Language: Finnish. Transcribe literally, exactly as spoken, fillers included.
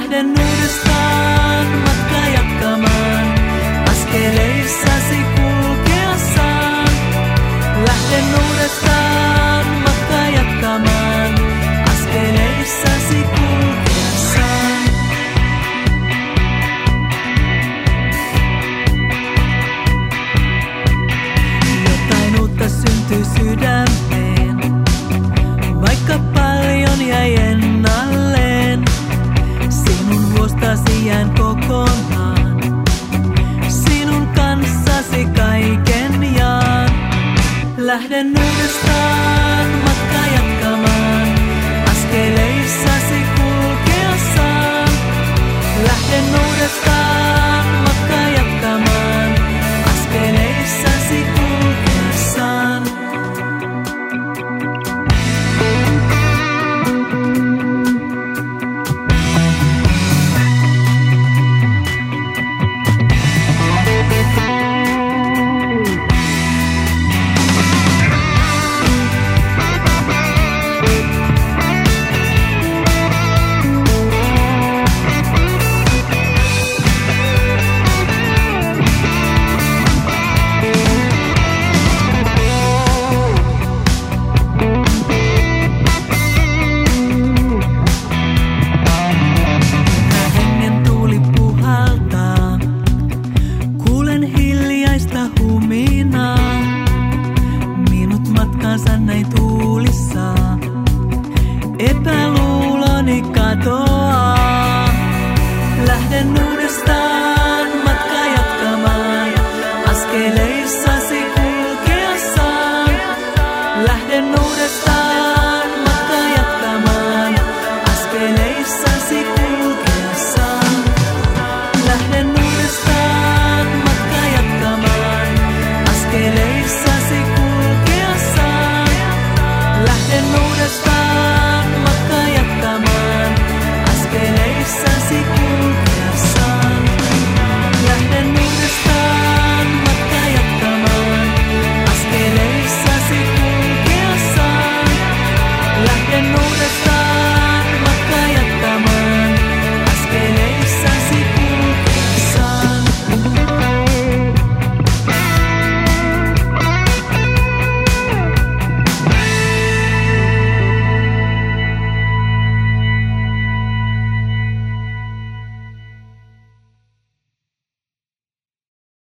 Lähden uudestaan matka jatkamaan, askeleissasi kulkea saan. Lähden uudestaan matka jatkamaan, askeleissasi kulkea saan. Jotain uutta syntyy sydämeen, vaikka paljon jäi ennalleen. Sinun luostasi jään kokonaan, sinun kanssasi kaiken jaan. Lähden uudestaan matka jatkamaan, askeleissasi kulkea saan. Lähden uudestaan matka jatkamaan, askeleissasi kulkea saan. Minut matkaansa näin tuulissaan, epäluuloni katoaa. Lähden uudestaan.